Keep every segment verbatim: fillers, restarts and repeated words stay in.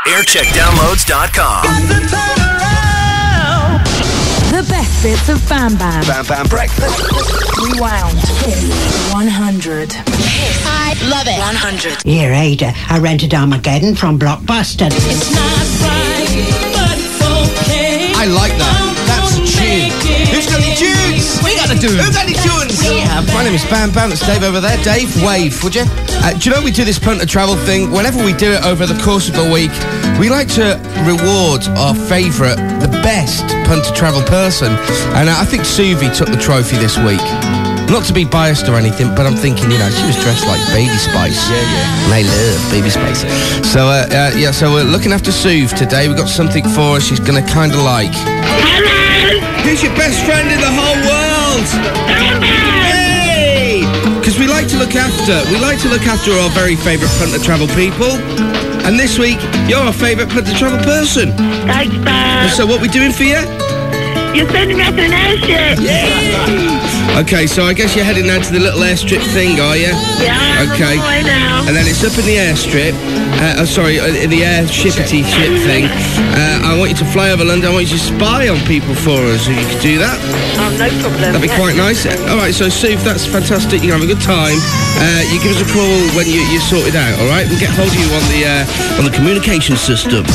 aircheck downloads dot com. The best bits of Bam Bam. Bam Bam Breakfast. Rewound. Kiss one hundred. Kiss. I love it. one hundred. Here, Ada, I rented Armageddon from Blockbuster. It's not right, but it's okay. I like that. That's a tune. Who's got any tunes? We got to do. Who's got any tunes? Yeah. My name is Bam Bam. That's Dave over there. Dave, wave, would you? Uh, do you know we do this punt to travel thing? Whenever we do it over the course of a week, we like to reward our favourite, the best punt to travel person. And uh, I think Suvi took the trophy this week. Not to be biased or anything, but I'm thinking, you know, she was dressed like Baby Spice. Yeah, yeah. And I love Baby Spice. So, uh, uh, yeah, so we're looking after Suv today. We've got something for her she's going to kind of like. Hello! Who's your best friend in the whole world? Hey! Because we like to look after, we like to look after our very favourite punt to travel people. And this week, you're our favourite punt to travel person. Thanks, Bob. So what we doing for you? You're sending me up an airship. Yeah! Okay, so I guess you're heading now to the little airstrip thing, are you? Yeah, I'm okay. on my way now. And then it's up in the airstrip, uh, oh, sorry, uh, in the airshipity ship thing. Uh, I want you to fly over London. I want you to spy on people for us. If you could do that. Oh, no problem. That'd be yeah. quite nice. All right, so Sue, that's fantastic. You can have a good time. Uh, you give us a call when you, you're sorted out, all right? We'll get hold of you on the uh, on the communication system.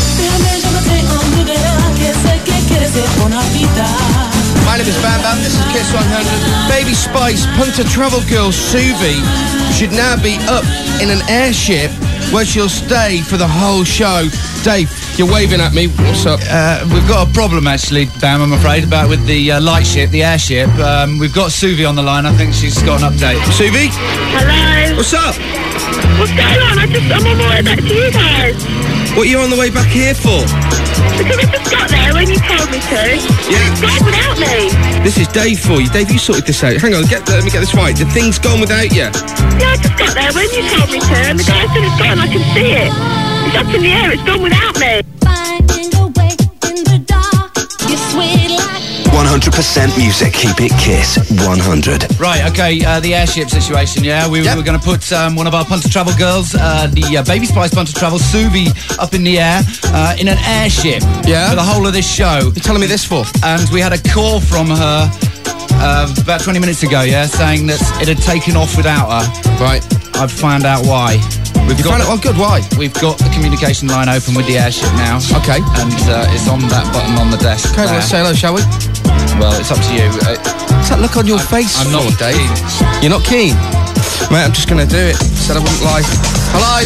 My name is Bam Bam, this is Kiss one hundred. Baby Spice, punter travel girl Suvi should now be up in an airship where she'll stay for the whole show. Dave, you're waving at me. What's up? Uh, we've got a problem, actually, Bam, I'm afraid, about with the uh, light ship, the airship. Um, we've got Suvi on the line. I think she's got an update. Suvi? Hello. What's up? What's going on? I just, I'm on my way back to you guys. What are you on the way back here for? Because I just got there when you told me to. Yeah. It's gone without me. This is Dave for you. Dave, you sorted this out. Hang on, get, let me get this right. The thing's gone without you? Yeah, I just got there when you told me to, and the guy said it's gone. I can see it. It's up in the air. It's gone without me. Finding a way in the dark. You're sweet like one hundred percent music. Keep it Kiss one hundred. Right, okay, uh, the airship situation, yeah? We Yep. were going to put um, one of our punter travel girls, uh, the uh, Baby Spice punter travel, Suvi, up in the air uh, in an airship Yeah. for the whole of this show. You're telling me this for? And we had a call from her uh, about twenty minutes ago, yeah, saying that it had taken off without her. Right. I've found out why. We've You got found it? Oh, good, why? We've got the communication line open with the airship now. Okay. And uh, it's on that button on the desk. Okay, there. let's say hello, shall we? Well, it's up to you. Uh, What's that look on your face I'm not for, Dave? keen. You're not keen? Mate, I'm just going to do it. Said I wouldn't lie. Hello?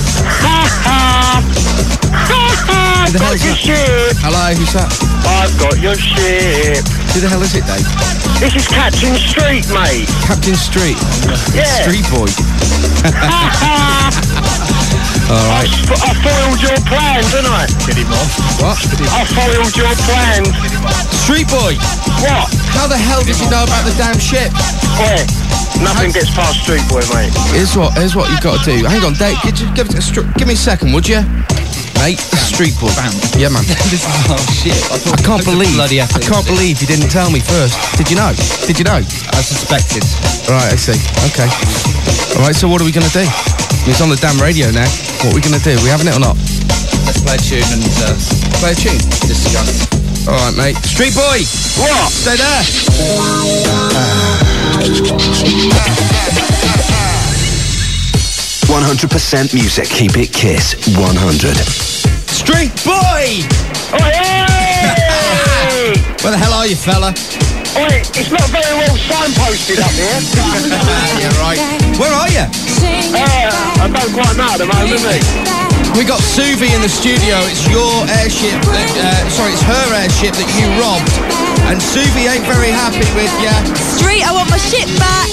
I've the hell got is your that? ship. Hello, who's that? I've got your ship. Who the hell is it, Dave? This is Captain Street, mate. Captain Street. Yeah. Street boy. All I, right. sp- I foiled your plans, didn't I? What? I foiled your plans. Street boy. What? How the hell did you know about the damn ship? Where? Nothing gets past Street Boy, mate. Here's what, here's what you've got to do. Hang on, Dave. Give, give, it a str- give me a second, would you? Mate, Street boy. Bam. Yeah, man. this is, oh, shit. I, I can't believe. Bloody I effort. can't believe you didn't tell me first. Did you know? Did you know? I suspected. Right, I see. Okay. All right, so what are we going to do? It's on the damn radio now. What are we going to do? We having it or not? Let's play a tune and uh, Play a tune. discuss. All right, mate. Street boy. What? Stay there. one hundred percent music. Keep it Kiss one hundred. Street boy. Oh, hey! Where the hell are you, fella? Oi, it's not very well signposted up here. Yeah, right. Where are you? Uh, I don't quite know at the moment, mate. We got Suvi in the studio. It's your airship. That, uh, sorry, it's her airship that you robbed. And Suvi ain't very happy with you. Street, I want my shit back.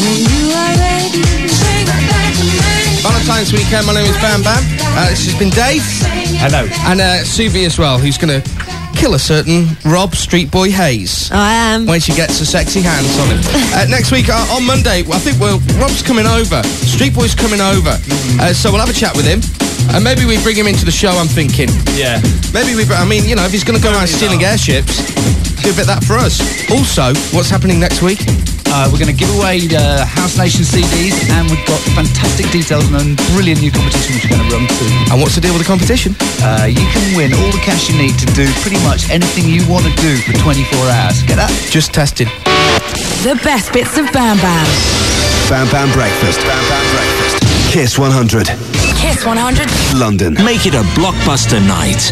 Valentine's weekend. My name is Bam Bam. Uh, this has been Dave. Hello. And uh, Suvi as well, who's going to kill a certain Rob Street Boy Hayes. I am. When she gets her sexy hands on him. Uh, next week, uh, on Monday, I think we'll, Rob's coming over. Street Boy's coming over. Uh, so we'll have a chat with him. And maybe we bring him into the show, I'm thinking. Yeah. Maybe we, I mean, you know, if he's going to go around stealing airships, do a bit of that for us. Also, what's happening next week? Uh, we're going to give away uh, House Nation C Ds, and we've got fantastic details and a brilliant new competition which we're going to run through. And what's the deal with the competition? Uh, you can win all the cash you need to do pretty much anything you want to do for twenty-four hours. Get that? Just testing. The best bits of Bam Bam. Bam Bam Breakfast. Bam Bam Breakfast. Kiss one hundred. Kiss one hundred. London. Make it a blockbuster night.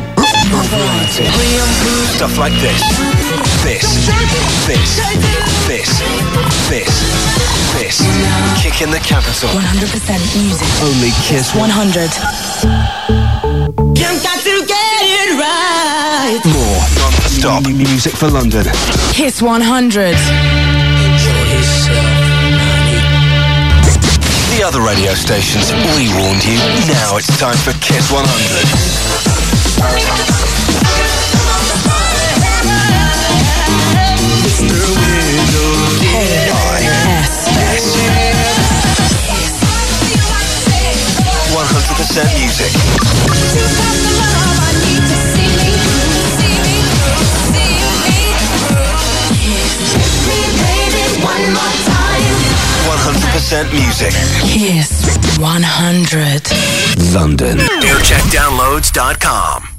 Stuff like this. This. This. This. This. This. Kick in the capital. one hundred percent music. Only Kiss one hundred. You've got to get it right. More non-stop music for London. Kiss one hundred. The other radio stations, we warned you. Now it's time for Kiss one hundred. one hundred percent music. one hundred percent music. Kiss one hundred. London. aircheck downloads dot com